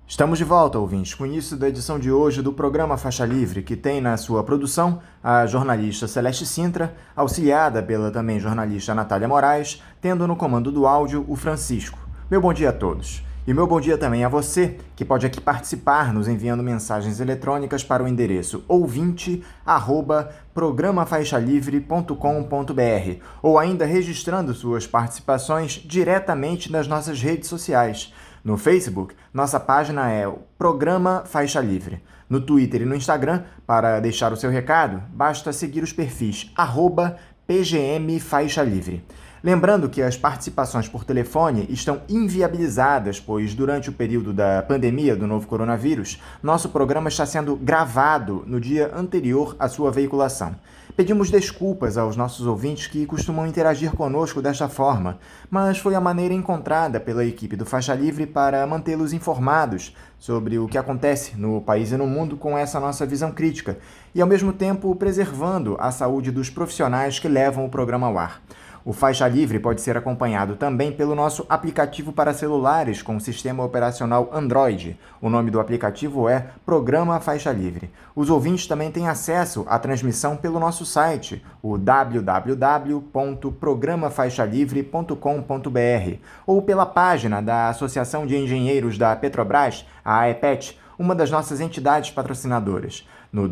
Estamos de volta, ouvintes, com o início da edição de hoje do programa Faixa Livre, que tem na sua produção a jornalista Celeste Sintra, auxiliada pela também jornalista Natália Moraes, tendo no comando do áudio o Francisco. Meu bom dia a todos. E meu bom dia também a você, que pode aqui participar nos enviando mensagens eletrônicas para o endereço ouvinte@programafaixalivre.com.br ou ainda registrando suas participações diretamente nas nossas redes sociais. No Facebook, nossa página é o Programa Faixa Livre. No Twitter e no Instagram, para deixar o seu recado, basta seguir os perfis @PGM Faixa Livre. Lembrando que as participações por telefone estão inviabilizadas, pois durante o período da pandemia do novo coronavírus, nosso programa está sendo gravado no dia anterior à sua veiculação. Pedimos desculpas aos nossos ouvintes que costumam interagir conosco desta forma, mas foi a maneira encontrada pela equipe do Faixa Livre para mantê-los informados sobre o que acontece no país e no mundo com essa nossa visão crítica e, ao mesmo tempo, preservando a saúde dos profissionais que levam o programa ao ar. O Faixa Livre pode ser acompanhado também pelo nosso aplicativo para celulares com sistema operacional Android. O nome do aplicativo é Programa Faixa Livre. Os ouvintes também têm acesso à transmissão pelo nosso site, o www.programafaixalivre.com.br, ou pela página da Associação de Engenheiros da Petrobras, a AEPET, uma das nossas entidades patrocinadoras, no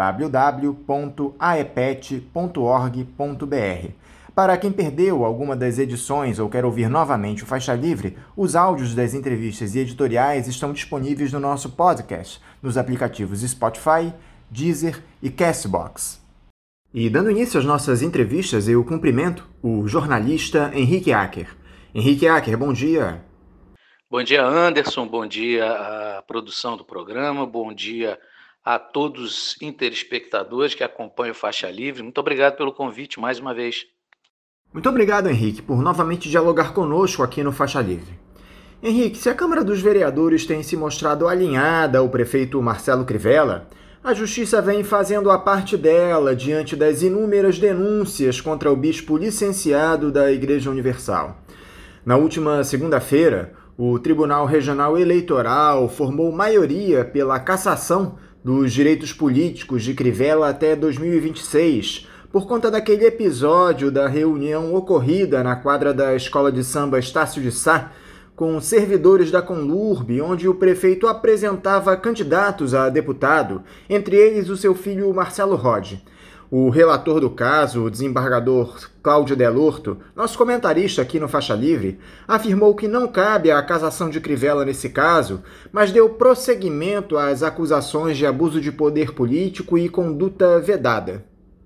www.aepet.org.br. Para quem perdeu alguma das edições ou quer ouvir novamente o Faixa Livre, os áudios das entrevistas e editoriais estão disponíveis no nosso podcast, nos aplicativos Spotify, Deezer e Castbox. E dando início às nossas entrevistas, eu cumprimento o jornalista Henrique Acker. Henrique Acker, bom dia. Bom dia, Anderson, bom dia à produção do programa, bom dia a todos os interespectadores que acompanham o Faixa Livre. Muito obrigado pelo convite mais uma vez. Muito obrigado, Henrique, por novamente dialogar conosco aqui no Faixa Livre. Henrique, se a Câmara dos Vereadores tem se mostrado alinhada ao prefeito Marcelo Crivella, a Justiça vem fazendo a parte dela diante das inúmeras denúncias contra o bispo licenciado da Igreja Universal. Na última segunda-feira, o Tribunal Regional Eleitoral formou maioria pela cassação dos direitos políticos de Crivella até 2026, por conta daquele episódio da reunião ocorrida na quadra da Escola de Samba Estácio de Sá, com servidores da Conlurb, onde o prefeito apresentava candidatos a deputado, entre eles o seu filho Marcelo Rode. O relator do caso, o desembargador Cláudio Delorto, nosso comentarista aqui no Faixa Livre, afirmou que não cabe a cassação de Crivella nesse caso, mas deu prosseguimento às acusações de abuso de poder político e conduta vedada.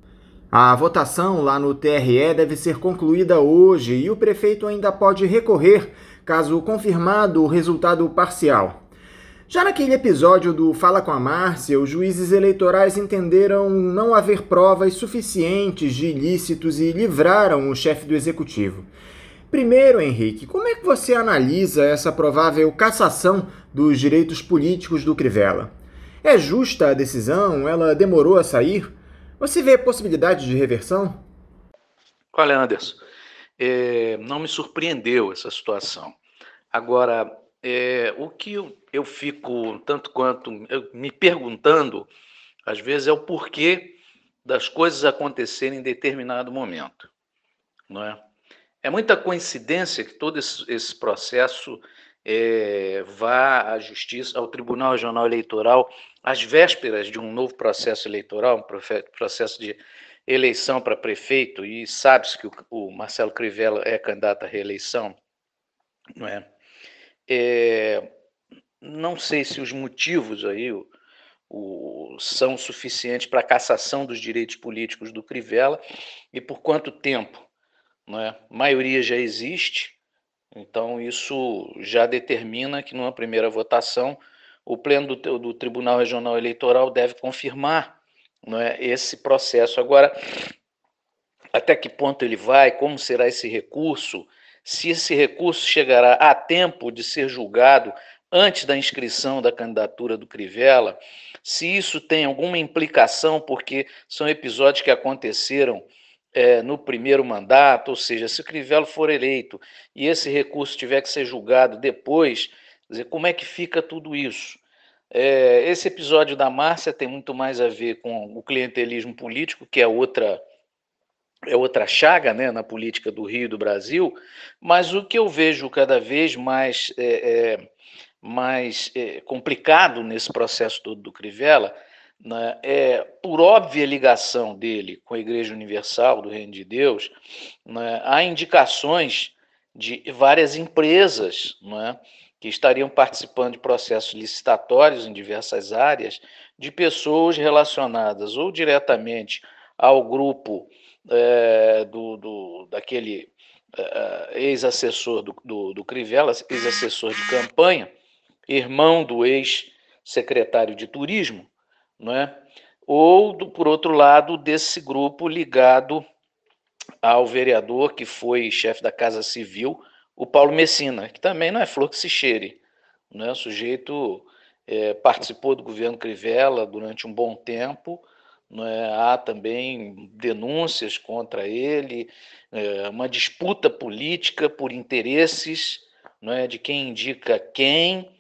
A votação lá no TRE deve ser concluída hoje e o prefeito ainda pode recorrer, caso confirmado o resultado parcial. Já naquele episódio do Fala com a Márcia, os juízes eleitorais entenderam não haver provas suficientes de ilícitos e livraram o chefe do executivo. Primeiro, Henrique, como é que você analisa essa provável cassação dos direitos políticos do Crivella? É justa a decisão? Ela demorou a sair? Você vê possibilidade de reversão? Olha, Anderson, não me surpreendeu essa situação. Agora, o que eu fico tanto quanto me perguntando, às vezes, é o porquê das coisas acontecerem em determinado momento, não é? É muita coincidência que todo esse processo vá à Justiça, ao Tribunal Regional Eleitoral, às vésperas de um novo processo eleitoral, um processo de eleição para prefeito, e sabe-se que o Marcelo Crivella é candidato à reeleição, não é? Não sei se os motivos aí são suficientes para a cassação dos direitos políticos do Crivella e por quanto tempo, não é? A maioria já existe, então isso já determina que numa primeira votação o Pleno do Tribunal Regional Eleitoral deve confirmar, não é, esse processo. Agora, até que ponto ele vai, como será esse recurso, se esse recurso chegará a tempo de ser julgado antes da inscrição da candidatura do Crivella, se isso tem alguma implicação, porque são episódios que aconteceram no primeiro mandato, ou seja, se o Crivella for eleito e esse recurso tiver que ser julgado depois Quer dizer, como é que fica tudo isso? Esse episódio da Márcia tem muito mais a ver com o clientelismo político, que é outra chaga, né, na política do Rio e do Brasil, mas o que eu vejo cada vez mais complicado nesse processo todo do Crivella, né, por óbvia ligação dele com a Igreja Universal do Reino de Deus, né, há indicações de várias empresas, né, que estariam participando de processos licitatórios em diversas áreas, de pessoas relacionadas ou diretamente ao grupo daquele ex-assessor do Crivella, ex-assessor de campanha, irmão do ex-secretário de Turismo, não é? Ou, por outro lado, desse grupo ligado ao vereador que foi chefe da Casa Civil, o Paulo Messina, que também não é flor que se cheire. Não é? O sujeito participou do governo Crivella durante um bom tempo, não é? Há também denúncias contra ele, uma disputa política por interesses, não é? De quem indica quem,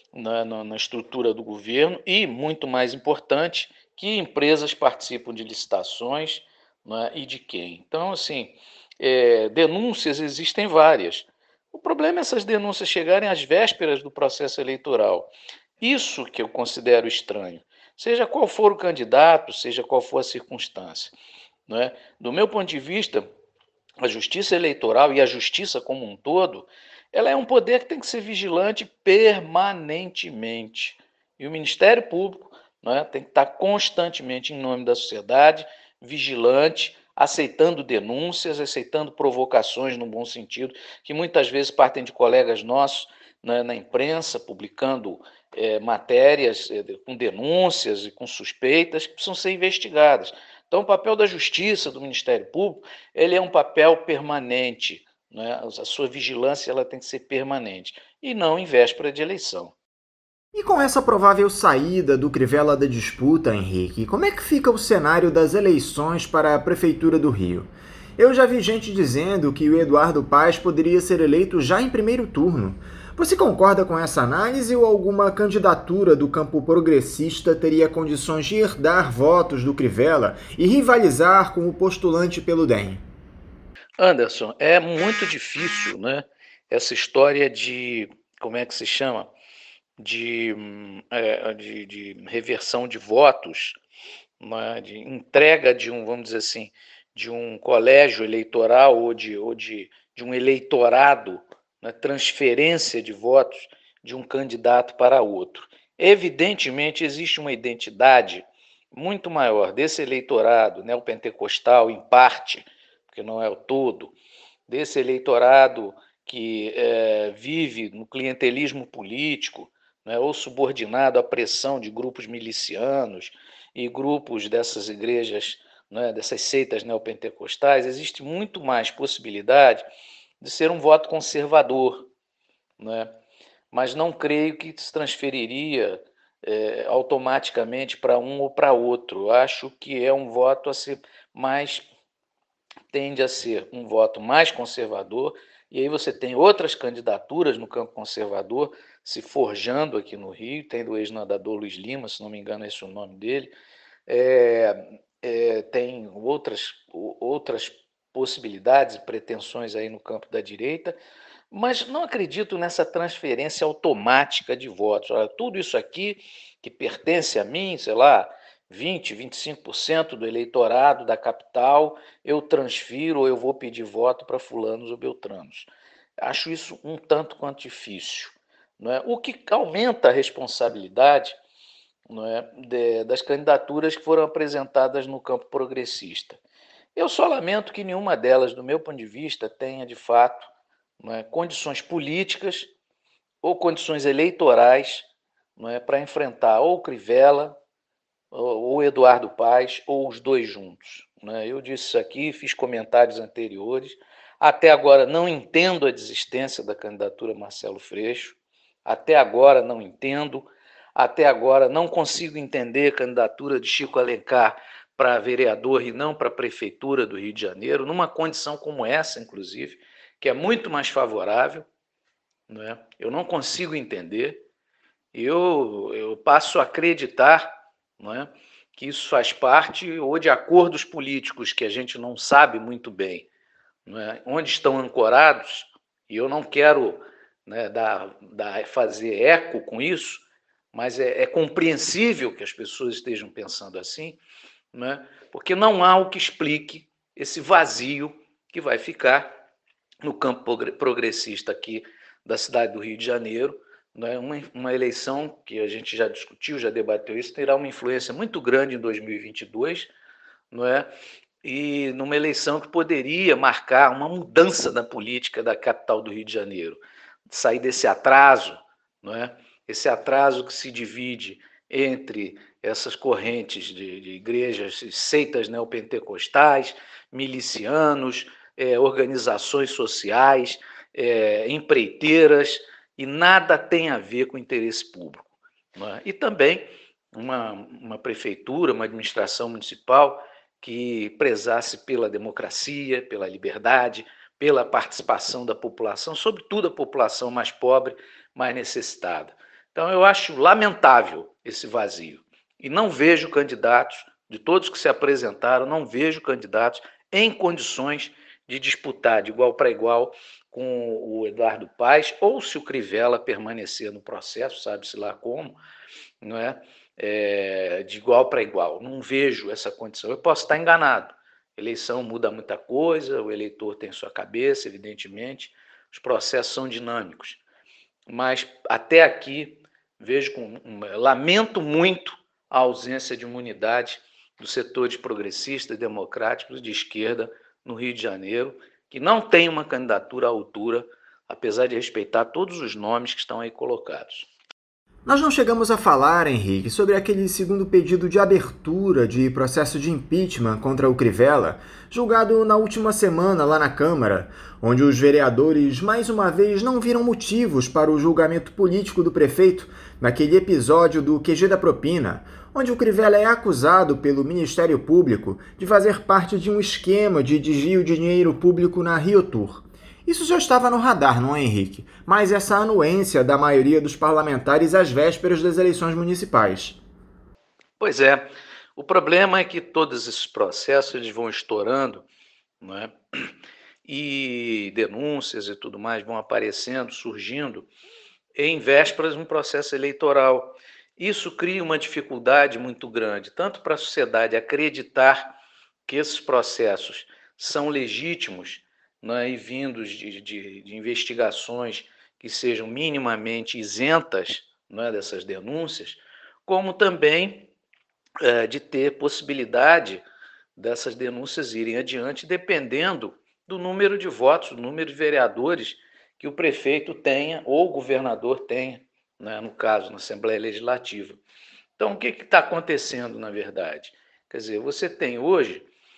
na estrutura do governo e, muito mais importante, que empresas participam de licitações, né, e de quem. Então, assim, denúncias existem várias. O problema é essas denúncias chegarem às vésperas do processo eleitoral. Isso que eu considero estranho. Seja qual for o candidato, seja qual for a circunstância. Não é? Do meu ponto de vista, a justiça eleitoral e a justiça como um todo, ela é um poder que tem que ser vigilante permanentemente. E o Ministério Público, né, tem que estar constantemente em nome da sociedade, vigilante, aceitando denúncias, aceitando provocações no bom sentido, que muitas vezes partem de colegas nossos, né, na imprensa, publicando matérias com denúncias e com suspeitas que precisam ser investigadas. Então, o papel da Justiça, do Ministério Público, ele é um papel permanente, né? A sua vigilância ela tem que ser permanente, e não em véspera de eleição. E com essa provável saída do Crivella da disputa, Henrique, como é que fica o cenário das eleições para a Prefeitura do Rio? Eu já vi gente dizendo que o Eduardo Paes poderia ser eleito já em primeiro turno. Você concorda com essa análise ou alguma candidatura do campo progressista teria condições de herdar votos do Crivella e rivalizar com o postulante pelo DEM? Anderson, é muito difícil, né? Essa história de, como é que se chama? De reversão de votos, né? De entrega de um, vamos dizer assim, de um colégio eleitoral ou de um eleitorado, né? Transferência de votos de um candidato para outro. Evidentemente, existe uma identidade muito maior desse eleitorado neopentecostal, em parte, porque não é o todo, desse eleitorado que vive no clientelismo político, né, ou subordinado à pressão de grupos milicianos e grupos dessas igrejas, né, dessas seitas neopentecostais, existe muito mais possibilidade de ser um voto conservador, né? Mas não creio que se transferiria automaticamente para um ou para outro. Acho que é um voto a ser mais tende a ser um voto mais conservador, e aí você tem outras candidaturas no campo conservador se forjando aqui no Rio, tem do ex-nadador Luiz Lima, se não me engano, esse é o nome dele, tem outras possibilidades e pretensões aí no campo da direita, mas não acredito nessa transferência automática de votos. Olha, tudo isso aqui que pertence a mim, sei lá, 20, 25% do eleitorado da capital, eu transfiro ou eu vou pedir voto para fulanos ou beltranos. Acho isso um tanto quanto difícil. Não é? O que aumenta a responsabilidade, não é, das candidaturas que foram apresentadas no campo progressista. Eu só lamento que nenhuma delas, do meu ponto de vista, tenha, de fato, não é, condições políticas ou condições eleitorais, não é, para enfrentar ou Crivella, ou Eduardo Paes, ou os dois juntos. Né? Eu disse isso aqui, fiz comentários anteriores. Até agora não entendo a desistência da candidatura Marcelo Freixo. Até agora não entendo. Até agora não consigo entender a candidatura de Chico Alencar para vereador e não para a prefeitura do Rio de Janeiro, numa condição como essa, inclusive, que é muito mais favorável, não é? Eu não consigo entender. Eu passo a acreditar, não é, que isso faz parte ou de acordos políticos que a gente não sabe muito bem, não é, onde estão ancorados, e eu não quero, né, fazer eco com isso, mas é compreensível que as pessoas estejam pensando assim, não é, porque não há o que explique esse vazio que vai ficar no campo progressista aqui da cidade do Rio de Janeiro, né? Uma eleição que a gente já discutiu, já debateu isso, terá uma influência muito grande em 2022, não é? E numa eleição que poderia marcar uma mudança na política da capital do Rio de Janeiro, sair desse atraso, não é? Esse atraso que se divide entre essas correntes de igrejas, seitas neopentecostais, milicianos, organizações sociais, empreiteiras, e nada tem a ver com o interesse público, não é? E também uma prefeitura, uma administração municipal que prezasse pela democracia, pela liberdade, pela participação da população, sobretudo a população mais pobre, mais necessitada. Então, eu acho lamentável esse vazio. E não vejo candidatos, de todos que se apresentaram, não vejo candidatos em condições de disputar de igual para igual com o Eduardo Paes, ou se o Crivella permanecer no processo, sabe-se lá como, não é? De igual para igual. Não vejo essa condição. Eu posso estar enganado. Eleição muda muita coisa, o eleitor tem sua cabeça, evidentemente, os processos são dinâmicos. Mas até aqui lamento muito a ausência de uma unidade dos setores progressistas, democráticos de esquerda no Rio de Janeiro, que não tem uma candidatura à altura, apesar de respeitar todos os nomes que estão aí colocados. Nós não chegamos a falar, Henrique, sobre aquele segundo pedido de abertura de processo de impeachment contra o Crivella, julgado na última semana lá na Câmara, onde os vereadores mais uma vez não viram motivos para o julgamento político do prefeito naquele episódio do QG da propina, onde o Crivella é acusado pelo Ministério Público de fazer parte de um esquema de desvio de dinheiro público na Rio Tour. Isso já estava no radar, não é, Henrique? Mas essa anuência da maioria dos parlamentares às vésperas das eleições municipais. Pois é, o problema é que todos esses processos eles vão estourando, não é? E denúncias e tudo mais vão aparecendo, surgindo, em vésperas de um processo eleitoral. Isso cria uma dificuldade muito grande, tanto para a sociedade acreditar que esses processos são legítimos, né, e vindos de investigações que sejam minimamente isentas, né, dessas denúncias, como também de ter possibilidade dessas denúncias irem adiante, dependendo do número de votos, do número de vereadores que o prefeito tenha ou o governador tenha, né, no caso, na Assembleia Legislativa. Então, o que está acontecendo, na verdade? Quer dizer, você tem hoje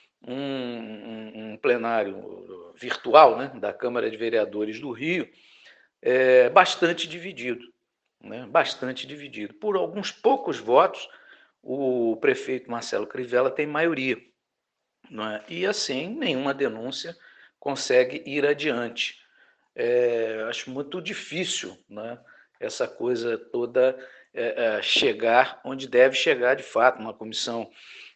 um plenário virtual, né, da Câmara de Vereadores do Rio, bastante dividido, né, bastante dividido. Por alguns poucos votos, o prefeito Marcelo Crivella tem maioria, né, e assim nenhuma denúncia consegue ir adiante. Acho muito difícil, né, essa coisa toda chegar onde deve chegar de fato, uma comissão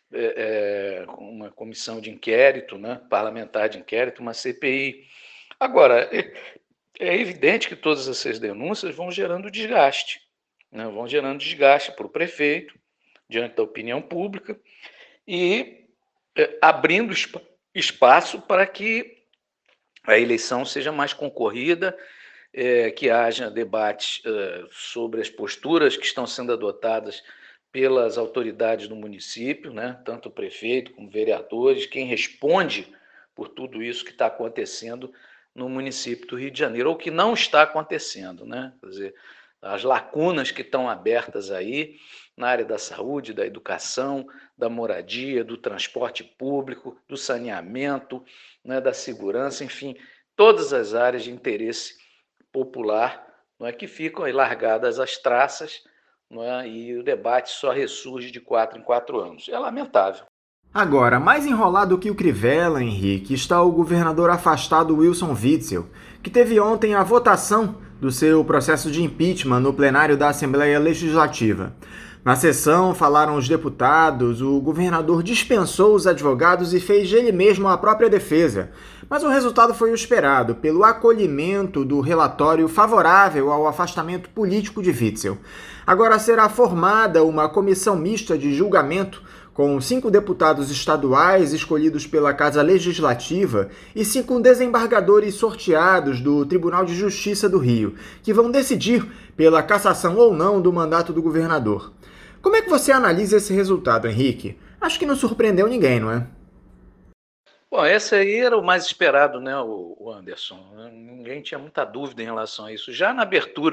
de inquérito, né, parlamentar de inquérito, uma CPI. Agora, é evidente que todas essas denúncias vão gerando desgaste, né, vão gerando desgaste para o prefeito, diante da opinião pública, e abrindo espaço para que a eleição seja mais concorrida, que haja debates sobre as posturas que estão sendo adotadas pelas autoridades do município, né? Tanto o prefeito como vereadores, quem responde por tudo isso que está acontecendo no município do Rio de Janeiro, ou que não está acontecendo, né? Quer dizer, as lacunas que estão abertas aí na área da saúde, da educação, da moradia, do transporte público, do saneamento, né, da segurança, enfim, todas as áreas de interesse popular, não é, que ficam aí largadas às traças, não é, e o debate só ressurge de 4 em 4 anos. É lamentável. Agora, mais enrolado que o Crivella, Henrique, está o governador afastado Wilson Witzel, que teve ontem a votação do seu processo de impeachment no plenário da Assembleia Legislativa. Na sessão, falaram os deputados, o governador dispensou os advogados e fez ele mesmo a própria defesa. Mas o resultado foi o esperado, pelo acolhimento do relatório favorável ao afastamento político de Witzel. Agora será formada uma comissão mista de julgamento com 5 deputados estaduais escolhidos pela Casa Legislativa e 5 desembargadores sorteados do Tribunal de Justiça do Rio, que vão decidir pela cassação ou não do mandato do governador. Como é que você analisa esse resultado, Henrique? Acho que não surpreendeu ninguém, não é? Bom, esse aí era o mais esperado, né, o Anderson. Ninguém tinha muita dúvida em relação a isso. Já na abertura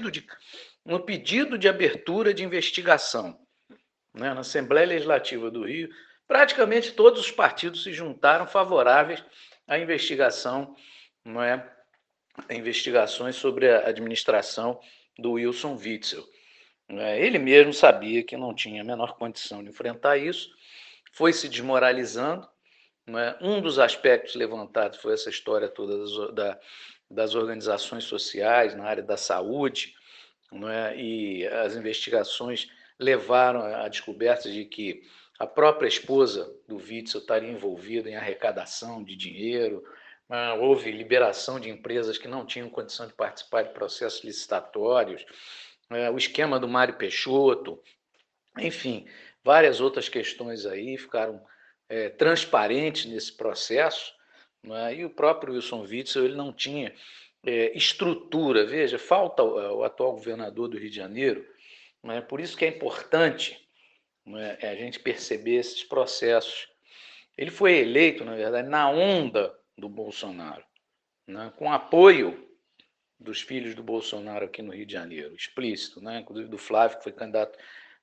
no pedido de abertura de investigação, né, na Assembleia Legislativa do Rio, praticamente todos os partidos se juntaram favoráveis à investigação, não é, a investigações sobre a administração do Wilson Witzel. Ele mesmo sabia que não tinha a menor condição de enfrentar isso, foi se desmoralizando. Um dos aspectos levantados foi essa história toda das organizações sociais na área da saúde, e as investigações levaram à descoberta de que a própria esposa do Witzel estaria envolvida em arrecadação de dinheiro, houve liberação de empresas que não tinham condição de participar de processos licitatórios, o esquema do Mário Peixoto, enfim, várias outras questões aí ficaram transparentes nesse processo, e o próprio Wilson Witzel ele não tinha estrutura. Veja, falta o atual governador do Rio de Janeiro, por isso que é importante a gente perceber esses processos. Ele foi eleito, na verdade, na onda do Bolsonaro, com apoio dos filhos do Bolsonaro aqui no Rio de Janeiro, explícito, inclusive do Flávio, que foi candidato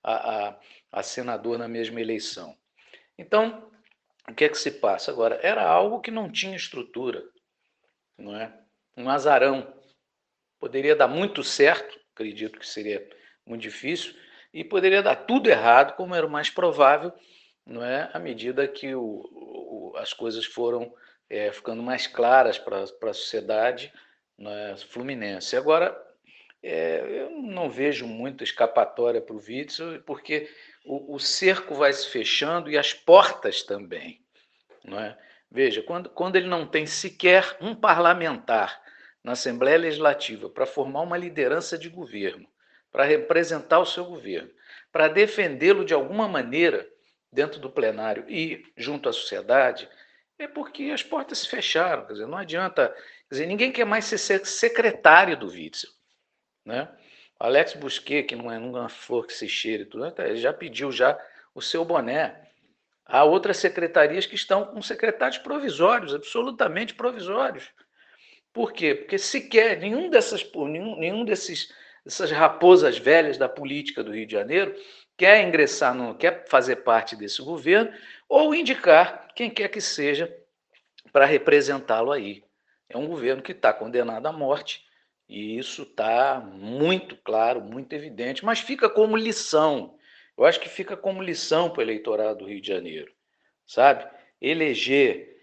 a senador na mesma eleição. Então, o que é que se passa agora? Era algo que não tinha estrutura, não é? Um azarão. Poderia dar muito certo, acredito que seria muito difícil, e poderia dar tudo errado, como era o mais provável, não é? À medida que as coisas foram ficando mais claras para a sociedade fluminense. Agora, eu não vejo muita escapatória para o Witzel, porque o cerco vai se fechando e as portas também. Não é? Veja, quando ele não tem sequer um parlamentar na Assembleia Legislativa para formar uma liderança de governo, para representar o seu governo, para defendê-lo de alguma maneira dentro do plenário e junto à sociedade, é porque as portas se fecharam. Quer dizer, não adianta. Quer dizer, ninguém quer mais ser secretário do Witzel. Né? Alex Busquet, que não é uma flor que se cheire, tudo, já pediu já o seu boné. Há outras secretarias que estão com secretários provisórios, absolutamente provisórios. Por quê? Porque sequer nenhum dessas raposas velhas da política do Rio de Janeiro quer ingressar, quer fazer parte desse governo ou indicar quem quer que seja para representá-lo aí. É um governo que está condenado à morte e isso está muito claro, muito evidente, mas fica como lição. Eu acho que fica como lição para o eleitorado do Rio de Janeiro, sabe? Eleger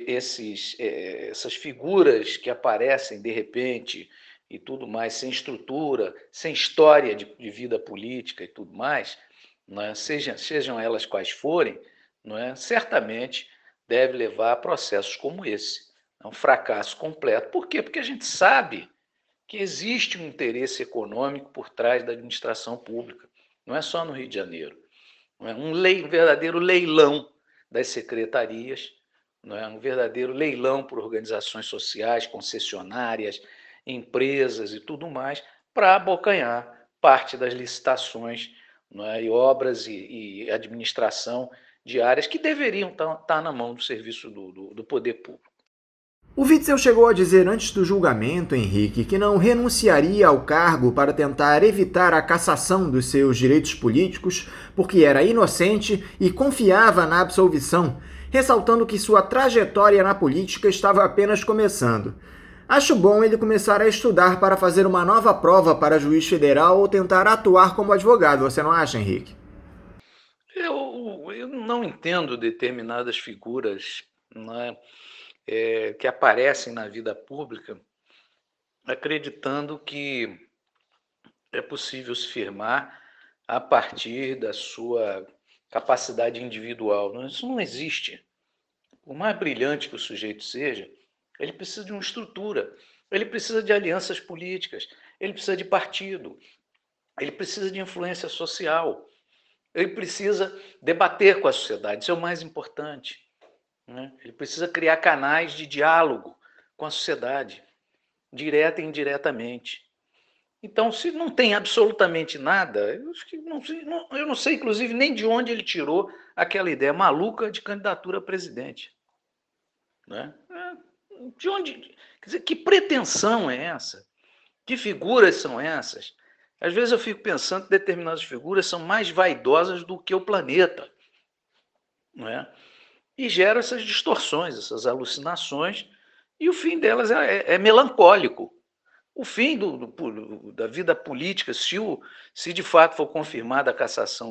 essas figuras que aparecem de repente e tudo mais, sem estrutura, sem história de vida política e tudo mais, sejam elas quais forem, certamente deve levar a processos como esse. É um fracasso completo. Por quê? Porque a gente sabe que existe um interesse econômico por trás da administração pública. Não é só no Rio de Janeiro. Não é um verdadeiro leilão das secretarias, não é um verdadeiro leilão por organizações sociais, concessionárias, empresas e tudo mais, para abocanhar parte das licitações, e obras e administração de áreas que deveriam estar na mão do serviço do poder público. O Witzel chegou a dizer antes do julgamento, Henrique, que não renunciaria ao cargo para tentar evitar a cassação dos seus direitos políticos, porque era inocente e confiava na absolvição, ressaltando que sua trajetória na política estava apenas começando. Acho bom ele começar a estudar para fazer uma nova prova para juiz federal ou tentar atuar como advogado, você não acha, Henrique? Eu não entendo determinadas figuras, que aparecem na vida pública acreditando que é possível se firmar a partir da sua capacidade individual. Isso não existe. Por mais brilhante que o sujeito seja, ele precisa de uma estrutura, ele precisa de alianças políticas, ele precisa de partido, ele precisa de influência social, ele precisa debater com a sociedade, isso é o mais importante, né? Ele precisa criar canais de diálogo com a sociedade, direta e indiretamente. Então, se não tem absolutamente nada, eu não sei, inclusive, nem de onde ele tirou aquela ideia maluca de candidatura a presidente. Né? De onde? Quer dizer, que pretensão é essa? Que figuras são essas? Às vezes eu fico pensando que determinadas figuras são mais vaidosas do que o planeta. Não é? E gera essas distorções, essas alucinações, e o fim delas é melancólico. O fim da vida política, se de fato for confirmada a cassação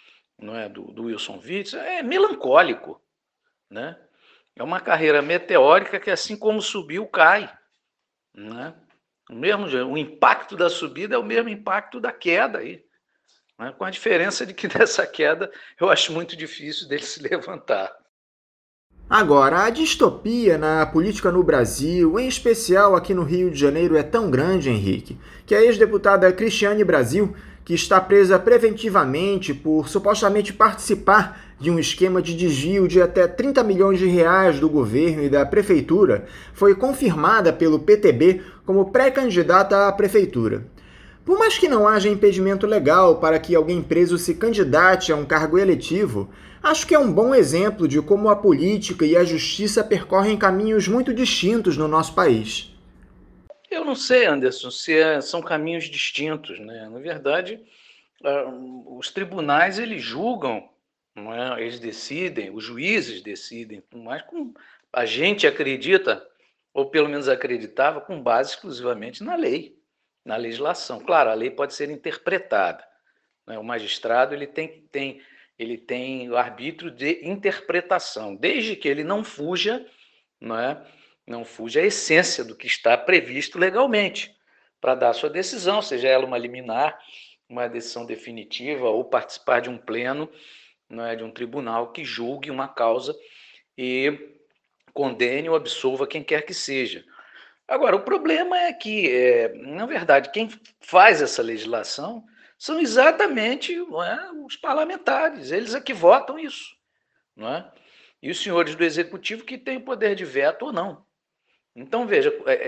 do Wilson Witzel, é melancólico. Né? É uma carreira meteórica que, assim como subiu, cai. Né? O impacto da subida é o mesmo impacto da queda. Aí, né? Com a diferença de que dessa queda eu acho muito difícil dele se levantar. Agora, a distopia na política no Brasil, em especial aqui no Rio de Janeiro, é tão grande, Henrique, que a ex-deputada Cristiane Brasil, que está presa preventivamente por supostamente participar de um esquema de desvio de até 30 milhões de reais do governo e da prefeitura, foi confirmada pelo PTB como pré-candidata à prefeitura. Por mais que não haja impedimento legal para que alguém preso se candidate a um cargo eletivo, acho que é um bom exemplo de como a política e a justiça percorrem caminhos muito distintos no nosso país. Eu não sei, Anderson, se são caminhos distintos, né? Na verdade, os tribunais eles julgam, não é? Eles decidem, os juízes decidem, mas a gente acredita, ou pelo menos acreditava, com base exclusivamente na lei, na legislação. Claro, a lei pode ser interpretada, né? O magistrado ele tem o arbítrio de interpretação, desde que ele não fuja, não é? Não fuja à essência do que está previsto legalmente para dar sua decisão, seja ela uma liminar, uma decisão definitiva ou participar de um pleno, não é, de um tribunal que julgue uma causa e condene ou absolva quem quer que seja. Agora, o problema é que, na verdade, quem faz essa legislação são exatamente, não é, os parlamentares, eles é que votam isso. Não é? E os senhores do Executivo que têm poder de veto ou não. Então, veja,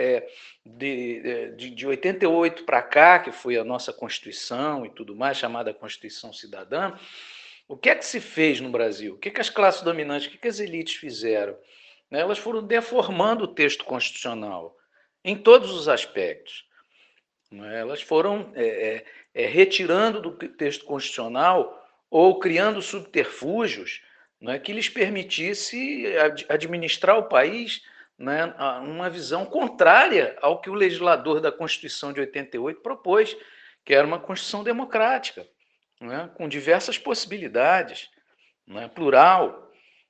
de 88 para cá, que foi a nossa Constituição e tudo mais, chamada Constituição Cidadã, o que é que se fez no Brasil? O que as classes dominantes, o que as elites fizeram? Né? Elas foram deformando o texto constitucional em todos os aspectos. Né? Elas foram retirando do texto constitucional ou criando subterfúgios, né, que lhes permitisse administrar o país, né, uma visão contrária ao que o legislador da Constituição de 88 propôs, que era uma Constituição democrática, né, com diversas possibilidades, né, plural,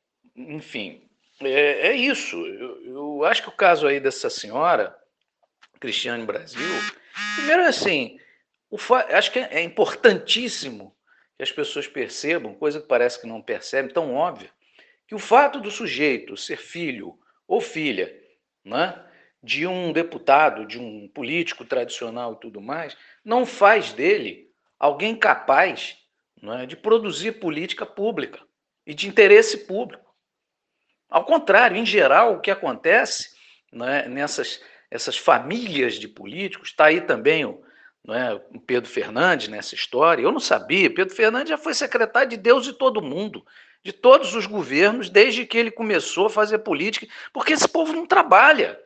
enfim. É isso. Eu acho que o caso aí dessa senhora, Cristiane Brasil, primeiro assim, acho que é importantíssimo que as pessoas percebam, coisa que parece que não percebem, tão óbvia, que o fato do sujeito ser filho ou filha, né, de um deputado, de um político tradicional e tudo mais, não faz dele alguém capaz, né, de produzir política pública e de interesse público. Ao contrário, em geral, o que acontece, né, essas famílias de políticos, está aí também o Pedro Fernandes nessa história. Eu não sabia, Pedro Fernandes já foi secretário de Deus e todo mundo, de todos os governos, desde que ele começou a fazer política, porque esse povo não trabalha.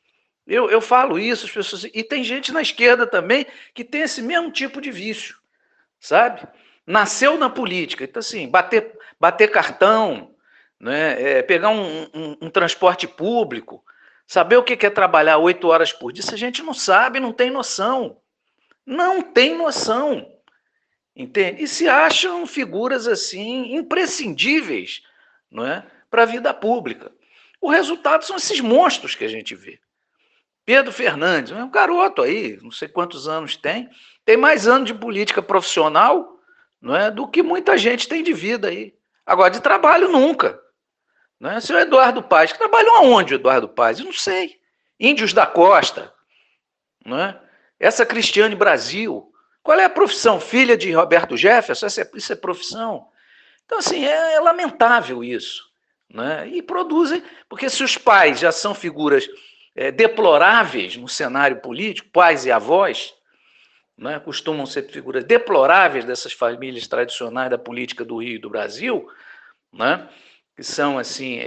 Eu falo isso, as pessoas, e tem gente na esquerda também que tem esse mesmo tipo de vício, sabe? Nasceu na política, então assim, bater cartão, né? Pegar um transporte público, saber o que é trabalhar 8 horas por dia, essa gente não sabe, não tem noção. Não tem noção, entende? E se acham figuras assim imprescindíveis, não é, para a vida pública. O resultado são esses monstros que a gente vê. Pedro Fernandes, é um garoto aí, não sei quantos anos tem mais anos de política profissional, não é, do que muita gente tem de vida aí. Agora, de trabalho, nunca. Não é? Seu Eduardo Paes, que trabalhou aonde o Eduardo Paes? Eu não sei. Índios da Costa, não é? Essa Cristiane Brasil, qual é a profissão? Filha de Roberto Jefferson? Isso é profissão? Então, assim, é lamentável isso. Né? E produzem, porque se os pais já são figuras deploráveis no cenário político, pais e avós, né, costumam ser figuras deploráveis dessas famílias tradicionais da política do Rio e do Brasil, né, que são assim,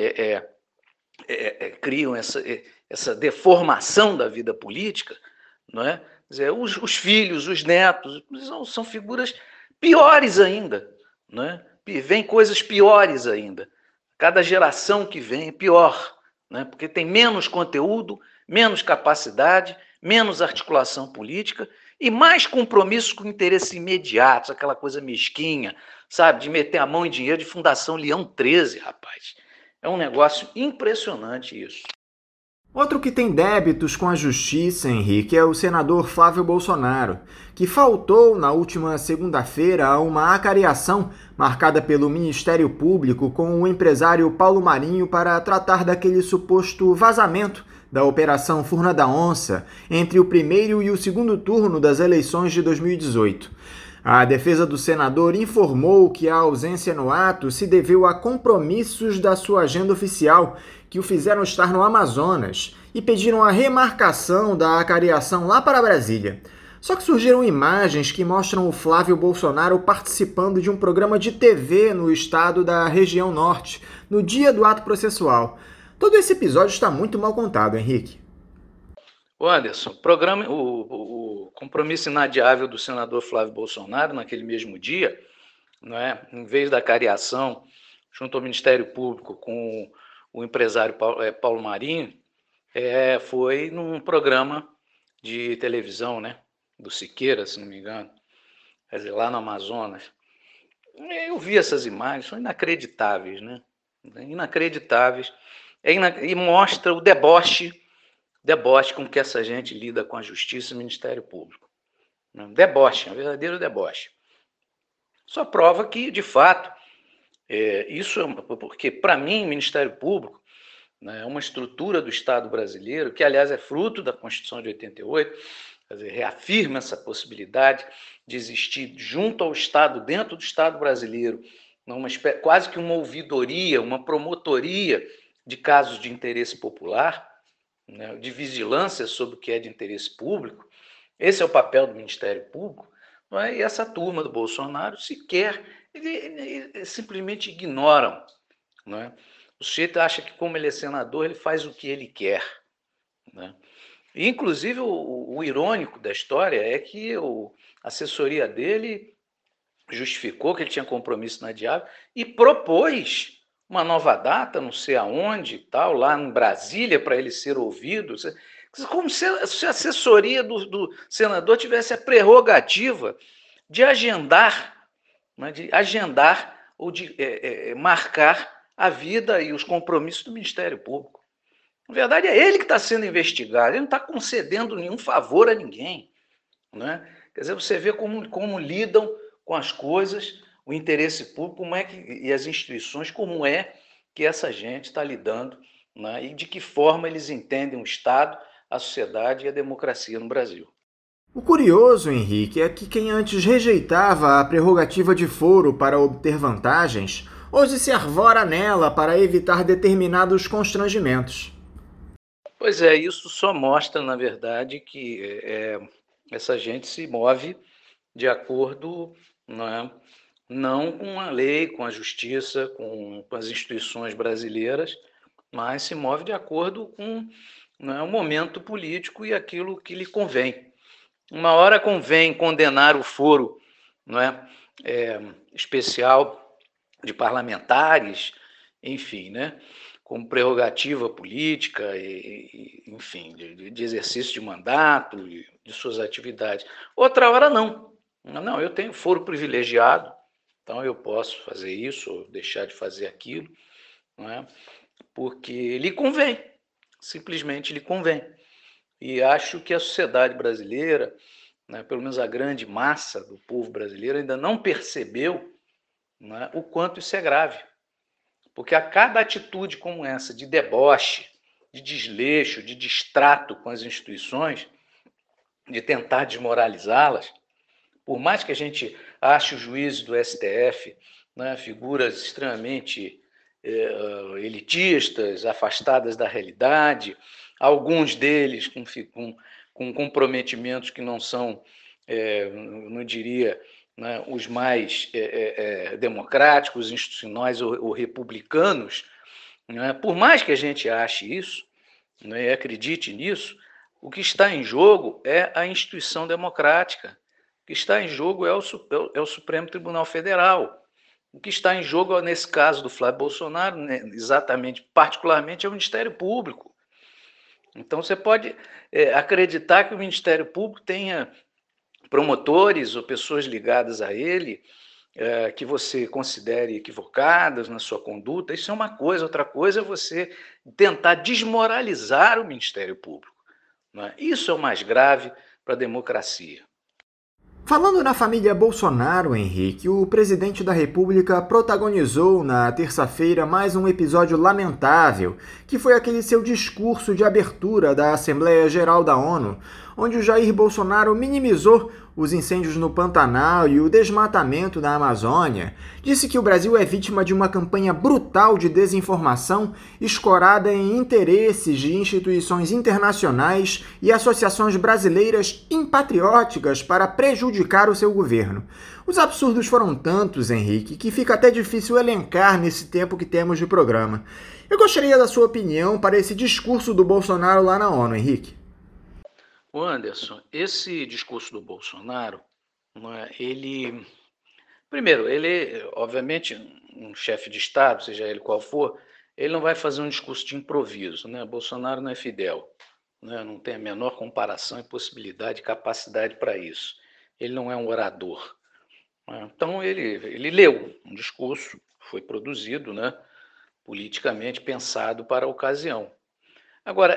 criam essa deformação da vida política, não é? Quer dizer, os filhos, os netos, são figuras piores ainda, não é? Vem coisas piores ainda. Cada geração que vem é pior, né? Porque tem menos conteúdo, menos capacidade, menos articulação política e mais compromisso com interesses imediatos, aquela coisa mesquinha, sabe? De meter a mão em dinheiro de Fundação Leão 13, rapaz. É um negócio impressionante isso. Outro que tem débitos com a justiça, Henrique, é o senador Flávio Bolsonaro, que faltou na última segunda-feira a uma acariação marcada pelo Ministério Público com o empresário Paulo Marinho para tratar daquele suposto vazamento da Operação Furna da Onça entre o primeiro e o segundo turno das eleições de 2018. A defesa do senador informou que a ausência no ato se deveu a compromissos da sua agenda oficial que o fizeram estar no Amazonas e pediram a remarcação da acariação lá para Brasília. Só que surgiram imagens que mostram o Flávio Bolsonaro participando de um programa de TV no estado da região norte, no dia do ato processual. Todo esse episódio está muito mal contado, Henrique. Ô Anderson, o compromisso inadiável do senador Flávio Bolsonaro naquele mesmo dia, não é? Em vez da cariação junto ao Ministério Público com o empresário Paulo Marinho, foi num programa de televisão, né? Do Siqueira, se não me engano, quer dizer, lá no Amazonas. Eu vi essas imagens, são inacreditáveis, né? Inacreditáveis. E mostra o deboche com que essa gente lida com a justiça e o Ministério Público. Deboche, um verdadeiro deboche. Só prova que, de fato, isso porque, para mim, o Ministério Público, né, é uma estrutura do Estado brasileiro, que, aliás, é fruto da Constituição de 88, quer dizer, reafirma essa possibilidade de existir junto ao Estado, dentro do Estado brasileiro, quase que uma ouvidoria, uma promotoria de casos de interesse popular, né, de vigilância sobre o que é de interesse público. Esse é o papel do Ministério Público. Não é? E essa turma do Bolsonaro sequer, eles simplesmente ignoram. Não é? O sujeito acha que, como ele é senador, ele faz o que ele quer. Né? E, inclusive, o irônico da história é que a assessoria dele justificou que ele tinha compromisso inadiável e propôs uma nova data, não sei aonde, tal, lá em Brasília, para ele ser ouvido. Como se a assessoria do senador tivesse a prerrogativa de agendar, né, ou de marcar a vida e os compromissos do Ministério Público. Na verdade, é ele que está sendo investigado, ele não está concedendo nenhum favor a ninguém. Né? Quer dizer, você vê como lidam com as coisas, o interesse público, e as instituições, como é que essa gente está lidando, né? E de que forma eles entendem o Estado, a sociedade e a democracia no Brasil. O curioso, Henrique, é que quem antes rejeitava a prerrogativa de foro para obter vantagens, hoje se arvora nela para evitar determinados constrangimentos. Pois é, isso só mostra, na verdade, que essa gente se move de acordo, não com a lei, com a justiça, com as instituições brasileiras, mas se move de acordo com o momento político e aquilo que lhe convém. Uma hora convém condenar o foro especial de parlamentares, enfim, como prerrogativa política, enfim, de exercício de mandato, de suas atividades. Outra hora não. Não, eu tenho foro privilegiado, então eu posso fazer isso ou deixar de fazer aquilo, porque lhe convém, simplesmente lhe convém. E acho que a sociedade brasileira, né, pelo menos a grande massa do povo brasileiro, ainda não percebeu, né, o quanto isso é grave. Porque a cada atitude como essa, de deboche, de desleixo, de distrato com as instituições, de tentar desmoralizá-las, por mais que a gente ache os juízes do STF, né, figuras extremamente elitistas, afastadas da realidade, alguns deles com comprometimentos que não são, não diria, né, os mais democráticos, institucionais ou republicanos, né, por mais que a gente ache isso, né, e acredite nisso, o que está em jogo é a instituição democrática. O que está em jogo é o Supremo Tribunal Federal. O que está em jogo, nesse caso do Flávio Bolsonaro, né, exatamente, particularmente, é o Ministério Público. Então, você pode acreditar que o Ministério Público tenha promotores ou pessoas ligadas a ele que você considere equivocadas na sua conduta. Isso é uma coisa. Outra coisa é você tentar desmoralizar o Ministério Público. Não é? Isso é o mais grave para a democracia. Falando na família Bolsonaro, Henrique, o presidente da República protagonizou na terça-feira mais um episódio lamentável, que foi aquele seu discurso de abertura da Assembleia Geral da ONU, onde o Jair Bolsonaro minimizou os incêndios no Pantanal e o desmatamento na Amazônia, disse que o Brasil é vítima de uma campanha brutal de desinformação escorada em interesses de instituições internacionais e associações brasileiras impatrióticas para prejudicar o seu governo. Os absurdos foram tantos, Henrique, que fica até difícil elencar nesse tempo que temos de programa. Eu gostaria da sua opinião para esse discurso do Bolsonaro lá na ONU, Henrique. O Anderson, esse discurso do Bolsonaro, não é, primeiro, ele, obviamente, um chefe de Estado, seja ele qual for, ele não vai fazer um discurso de improviso, né? Bolsonaro não é Fidel, né? Não tem a menor comparação e possibilidade, capacidade para isso. Ele não é um orador. Né? Então, ele leu um discurso, foi produzido, né, politicamente pensado para a ocasião. Agora,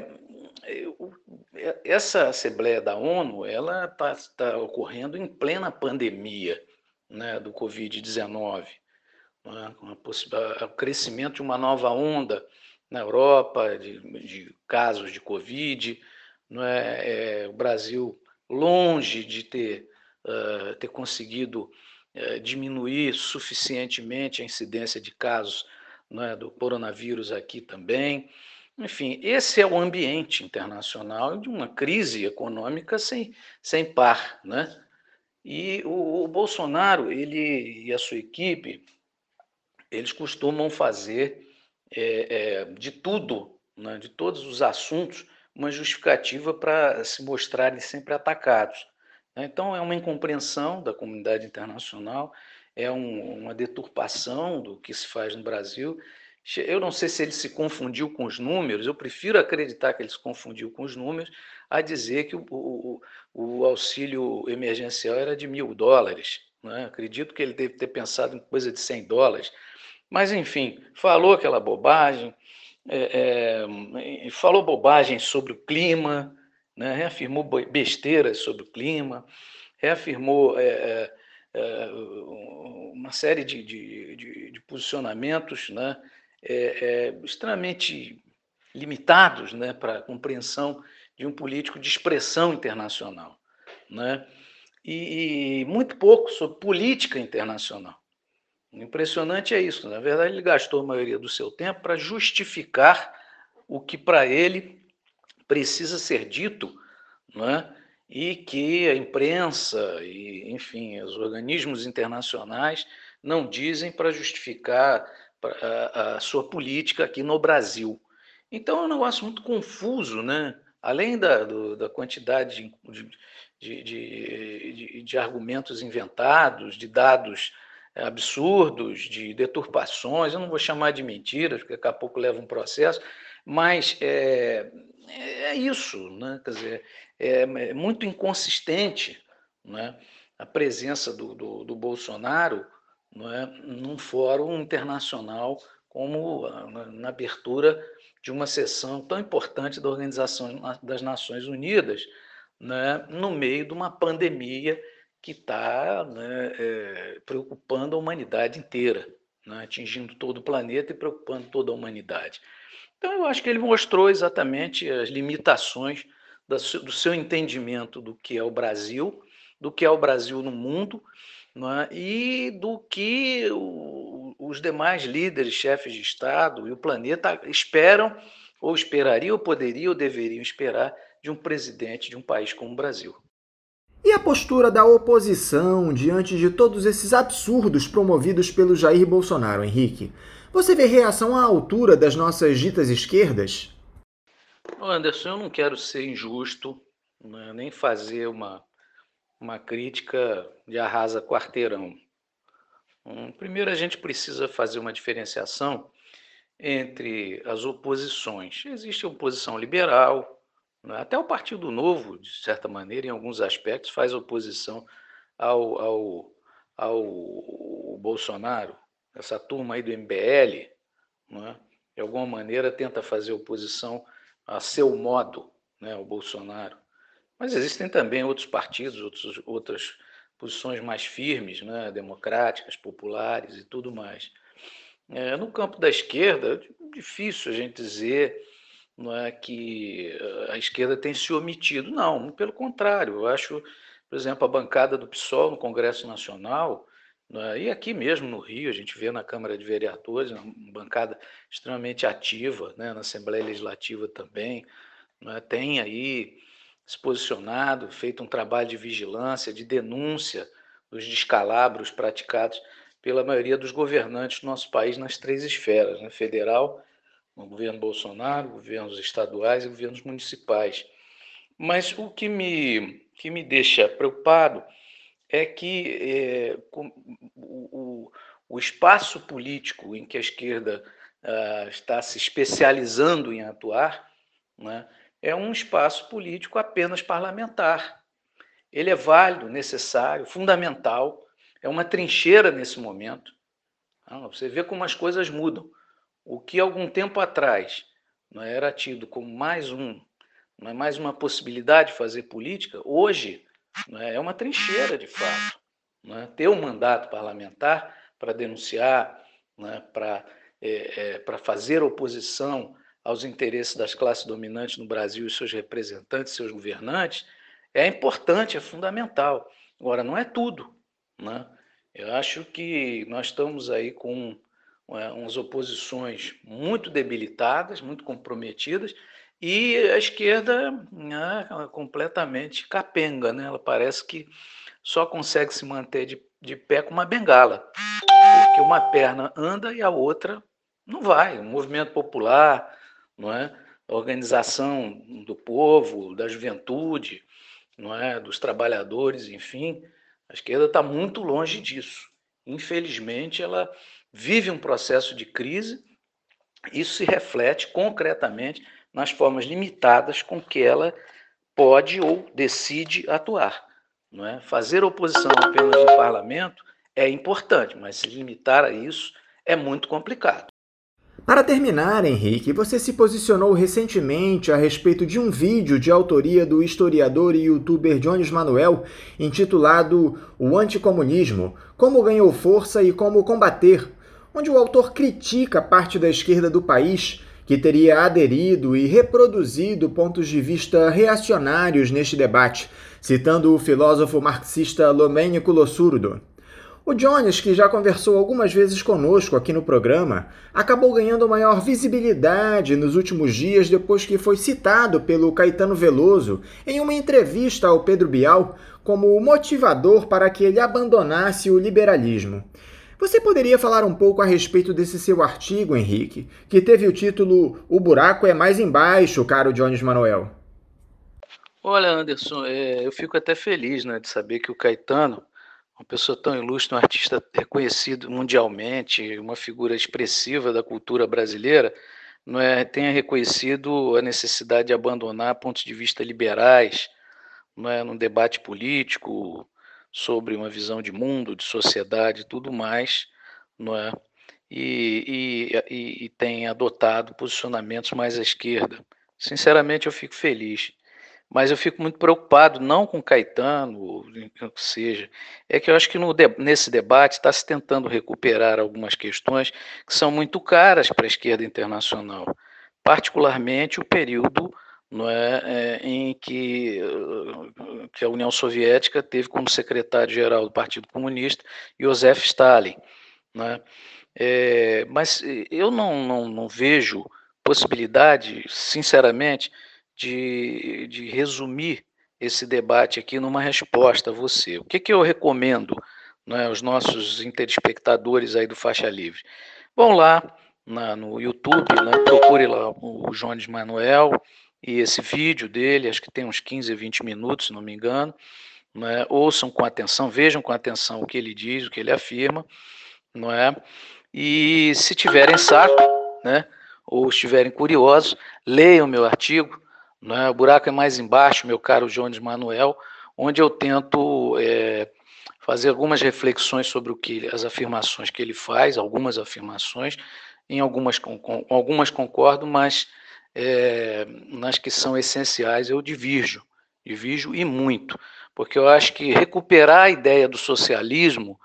essa Assembleia da ONU, ela tá ocorrendo em plena pandemia, né, do Covid-19, né, com o crescimento de uma nova onda na Europa de casos de Covid, o Brasil longe de ter conseguido diminuir suficientemente a incidência de casos, do coronavírus aqui também. Enfim, esse é o ambiente internacional de uma crise econômica sem par, né? E o Bolsonaro, ele e a sua equipe, eles costumam fazer de tudo, né, de todos os assuntos, uma justificativa para se mostrarem sempre atacados. Então, é uma incompreensão da comunidade internacional, é uma deturpação do que se faz no Brasil. Eu não sei se ele se confundiu com os números, eu prefiro acreditar que ele se confundiu com os números, a dizer que o auxílio emergencial era de $1.000. Né? Acredito que ele deve ter pensado em coisa de $100. Mas, enfim, falou aquela bobagem, falou bobagem sobre o clima, né? Reafirmou besteiras sobre o clima, reafirmou uma série de posicionamentos, né? Extremamente limitados, né, para a compreensão de um político de expressão internacional, né? E muito pouco sobre política internacional. O impressionante é isso. Na verdade, ele gastou a maioria do seu tempo para justificar o que para ele precisa ser dito, não é? E que a imprensa e, enfim, os organismos internacionais não dizem para justificar a sua política aqui no Brasil. Então é um negócio muito confuso, né? Além da quantidade de argumentos inventados, de dados absurdos, de deturpações, eu não vou chamar de mentiras, porque daqui a pouco leva um processo, mas é isso, né? Quer dizer, é muito inconsistente, né, a presença do Bolsonaro, não é, num fórum internacional como na abertura de uma sessão tão importante da Organização das Nações Unidas, né, no meio de uma pandemia que está, né, preocupando a humanidade inteira, né, atingindo todo o planeta e preocupando toda a humanidade. Então, eu acho que ele mostrou exatamente as limitações do seu entendimento do que é o Brasil no mundo, não é? E do que os demais líderes, chefes de Estado e o planeta esperam, ou esperariam, ou poderiam, ou deveriam esperar de um presidente de um país como o Brasil. E a postura da oposição diante de todos esses absurdos promovidos pelo Jair Bolsonaro, Henrique? Você vê reação à altura das nossas ditas esquerdas? Anderson, eu não quero ser injusto, né, nem fazer uma crítica de arrasa quarteirão. Primeiro, a gente precisa fazer uma diferenciação entre as oposições. Existe a oposição liberal, né? Até o Partido Novo, de certa maneira, em alguns aspectos, faz oposição ao, ao, ao Bolsonaro, essa turma aí do MBL, né? De alguma maneira tenta fazer oposição a seu modo, né, ao Bolsonaro. Mas existem também outros partidos, outras posições mais firmes, né, democráticas, populares e tudo mais. No campo da esquerda, é difícil a gente dizer, não é, que a esquerda tem se omitido. Não, pelo contrário, eu acho, por exemplo, a bancada do PSOL no Congresso Nacional, não é, e aqui mesmo no Rio, a gente vê na Câmara de Vereadores, uma bancada extremamente ativa, né, na Assembleia Legislativa também, não é, tem aí se posicionado, feito um trabalho de vigilância, de denúncia dos descalabros praticados pela maioria dos governantes do nosso país nas três esferas, né? Federal, no governo Bolsonaro, governos estaduais e governos municipais. Mas que me deixa preocupado é que o espaço político em que a esquerda está se especializando em atuar, né, é um espaço político apenas parlamentar. Ele é válido, necessário, fundamental, é uma trincheira nesse momento. Você vê como as coisas mudam. O que algum tempo atrás não era tido como não é mais uma possibilidade de fazer política, hoje não é uma trincheira de fato. Não é? Ter um mandato parlamentar para denunciar, não é? Para fazer oposição aos interesses das classes dominantes no Brasil e seus representantes, seus governantes, é importante, é fundamental. Agora, não é tudo. Né? Eu acho que nós estamos aí com umas oposições muito debilitadas, muito comprometidas, e a esquerda, né, completamente capenga, né? Ela parece que só consegue se manter de pé com uma bengala, porque uma perna anda e a outra não vai. O movimento popular, não é? A organização do povo, da juventude, não é? Dos trabalhadores, enfim, a esquerda está muito longe disso. Infelizmente, ela vive um processo de crise. Isso se reflete concretamente nas formas limitadas com que ela pode ou decide atuar. Não é? Fazer oposição apenas no parlamento é importante, mas se limitar a isso é muito complicado. Para terminar, Henrique, você se posicionou recentemente a respeito de um vídeo de autoria do historiador e youtuber Jones Manuel, intitulado O Anticomunismo: Como ganhou força e como combater, onde o autor critica parte da esquerda do país que teria aderido e reproduzido pontos de vista reacionários neste debate, citando o filósofo marxista Domênico Losurdo. O Jones, que já conversou algumas vezes conosco aqui no programa, acabou ganhando maior visibilidade nos últimos dias depois que foi citado pelo Caetano Veloso em uma entrevista ao Pedro Bial como motivador para que ele abandonasse o liberalismo. Você poderia falar um pouco a respeito desse seu artigo, Henrique, que teve o título O Buraco é Mais Embaixo, caro Jones Manuel? Olha, Anderson, eu fico até feliz, né, de saber que o Caetano, uma pessoa tão ilustre, um artista reconhecido mundialmente, uma figura expressiva da cultura brasileira, não é, tenha reconhecido a necessidade de abandonar pontos de vista liberais, não é, num debate político sobre uma visão de mundo, de sociedade e tudo mais, não é? e tem adotado posicionamentos mais à esquerda. Sinceramente, eu fico feliz. Mas eu fico muito preocupado, não com Caetano, ou o que seja. É que eu acho que nesse debate está se tentando recuperar algumas questões que são muito caras para a esquerda internacional, particularmente o período, não é, em que a União Soviética teve como secretário-geral do Partido Comunista Joseph Stalin. Não é? Mas eu não vejo possibilidade, sinceramente, de resumir esse debate aqui numa resposta a você. O que eu recomendo, né, aos nossos interespectadores aí do Faixa Livre? Vão lá no YouTube, né, procure lá o Jones Manuel e esse vídeo dele, acho que tem uns 15, 20 minutos, se não me engano, né, ouçam com atenção, vejam com atenção o que ele diz, o que ele afirma, não é? E se tiverem saco, né, ou estiverem curiosos, leiam meu artigo, né, o buraco é mais embaixo, meu caro Jones Manuel, onde eu tento fazer algumas reflexões sobre as afirmações que ele faz, algumas afirmações, em algumas concordo, mas nas que são essenciais eu divirjo e muito, porque eu acho que recuperar a ideia do socialismo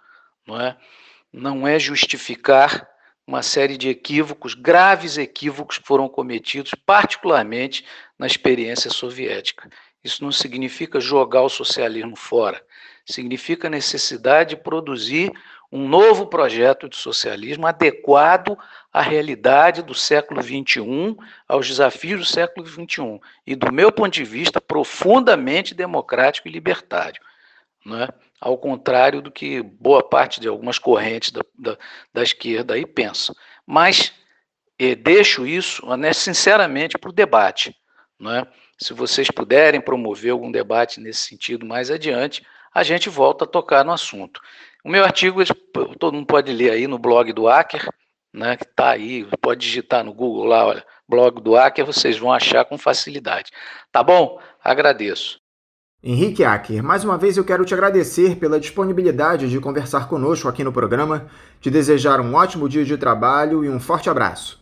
não é justificar uma série de equívocos, graves equívocos que foram cometidos, particularmente na experiência soviética. Isso não significa jogar o socialismo fora, significa a necessidade de produzir um novo projeto de socialismo adequado à realidade do século XXI, aos desafios do século XXI, e, do meu ponto de vista, profundamente democrático e libertário, não é? Ao contrário do que boa parte de algumas correntes da esquerda aí pensam. Mas deixo isso, sinceramente, para o debate. Não é? Se vocês puderem promover algum debate nesse sentido mais adiante, a gente volta a tocar no assunto. O meu artigo, todo mundo pode ler aí no blog do Hacker, né, que está aí, pode digitar no Google lá, olha, blog do Hacker, vocês vão achar com facilidade. Tá bom? Agradeço. Henrique Acker, mais uma vez eu quero te agradecer pela disponibilidade de conversar conosco aqui no programa, te desejar um ótimo dia de trabalho e um forte abraço.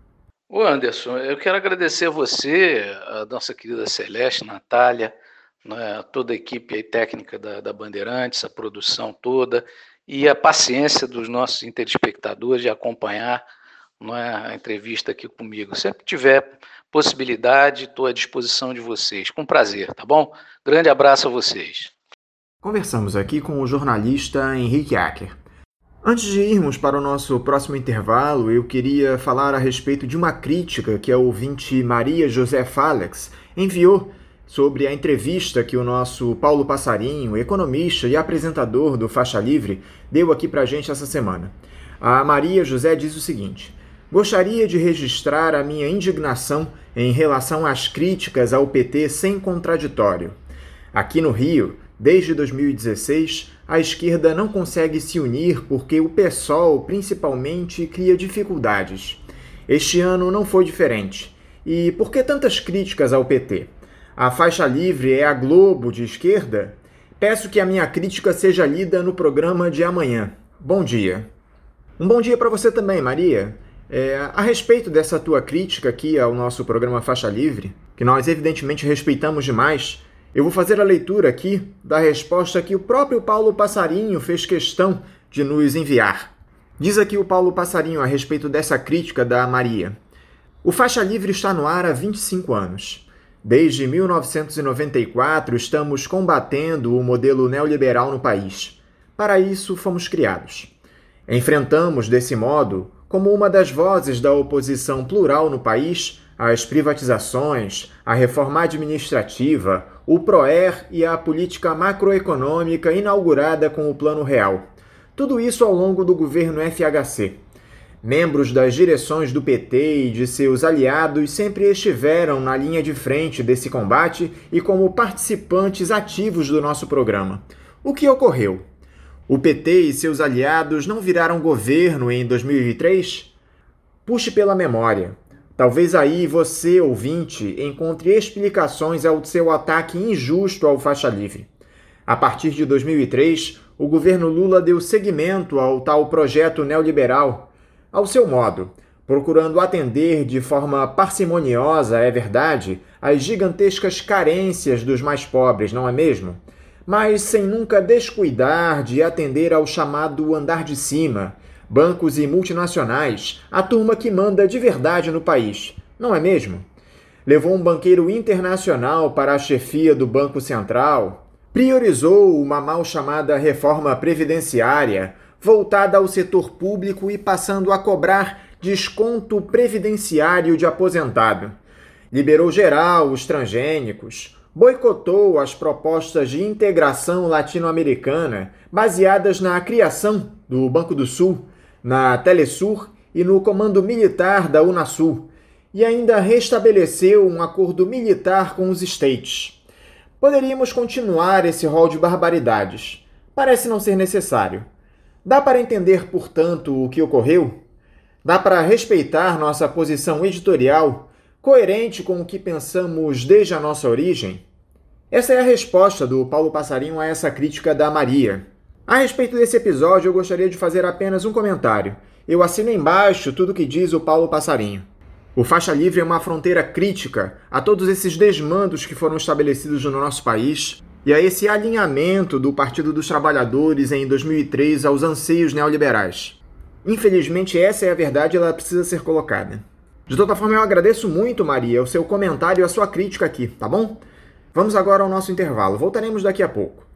Ô Anderson, eu quero agradecer a você, a nossa querida Celeste, Natália, né, toda a equipe aí técnica da Bandeirantes, a produção toda, e a paciência dos nossos interespectadores de acompanhar, não é, a entrevista aqui comigo. Sempre que tiver possibilidade, estou à disposição de vocês. Com prazer, tá bom? Grande abraço a vocês. Conversamos aqui com o jornalista Henrique Acker. Antes de irmos para o nosso próximo intervalo, eu queria falar a respeito de uma crítica que a ouvinte Maria José Falex enviou sobre a entrevista que o nosso Paulo Passarinho, economista e apresentador do Faixa Livre, deu aqui pra gente essa semana. A Maria José diz o seguinte: gostaria de registrar a minha indignação em relação às críticas ao PT sem contraditório. Aqui no Rio, desde 2016, a esquerda não consegue se unir porque o PSOL, principalmente, cria dificuldades. Este ano não foi diferente. E por que tantas críticas ao PT? A Faixa Livre é a Globo de esquerda? Peço que a minha crítica seja lida no programa de amanhã. Bom dia. Um bom dia para você também, Maria. A respeito dessa tua crítica aqui ao nosso programa Faixa Livre, que nós evidentemente respeitamos demais, eu vou fazer a leitura aqui da resposta que o próprio Paulo Passarinho fez questão de nos enviar. Diz aqui o Paulo Passarinho a respeito dessa crítica da Maria. O Faixa Livre está no ar há 25 anos. Desde 1994 estamos combatendo o modelo neoliberal no país. Para isso fomos criados. Enfrentamos, desse modo, como uma das vozes da oposição plural no país, as privatizações, a reforma administrativa, o PROER e a política macroeconômica inaugurada com o Plano Real. Tudo isso ao longo do governo FHC. Membros das direções do PT e de seus aliados sempre estiveram na linha de frente desse combate e como participantes ativos do nosso programa. O que ocorreu? O PT e seus aliados não viraram governo em 2003? Puxe pela memória. Talvez aí você, ouvinte, encontre explicações ao seu ataque injusto ao Faixa Livre. A partir de 2003, o governo Lula deu seguimento ao tal projeto neoliberal. ao seu modo, procurando atender de forma parcimoniosa, é verdade, às gigantescas carências dos mais pobres, não é mesmo? Mas sem nunca descuidar de atender ao chamado andar de cima, bancos e multinacionais, a turma que manda de verdade no país, não é mesmo? Levou um banqueiro internacional para a chefia do Banco Central, priorizou uma mal chamada reforma previdenciária, voltada ao setor público e passando a cobrar desconto previdenciário de aposentado. Liberou geral os transgênicos, boicotou as propostas de integração latino-americana baseadas na criação do Banco do Sul, na Telesur e no Comando Militar da Unasul, e ainda restabeleceu um acordo militar com os States. Poderíamos continuar esse rol de barbaridades. Parece não ser necessário. Dá para entender, portanto, o que ocorreu? Dá para respeitar nossa posição editorial, coerente com o que pensamos desde a nossa origem? Essa é a resposta do Paulo Passarinho a essa crítica da Maria. A respeito desse episódio, eu gostaria de fazer apenas um comentário. Eu assino embaixo tudo o que diz o Paulo Passarinho. O Faixa Livre é uma fronteira crítica a todos esses desmandos que foram estabelecidos no nosso país e a esse alinhamento do Partido dos Trabalhadores em 2003 aos anseios neoliberais. Infelizmente, essa é a verdade e ela precisa ser colocada. De toda forma, eu agradeço muito, Maria, o seu comentário e a sua crítica aqui, tá bom? Vamos agora ao nosso intervalo. Voltaremos daqui a pouco.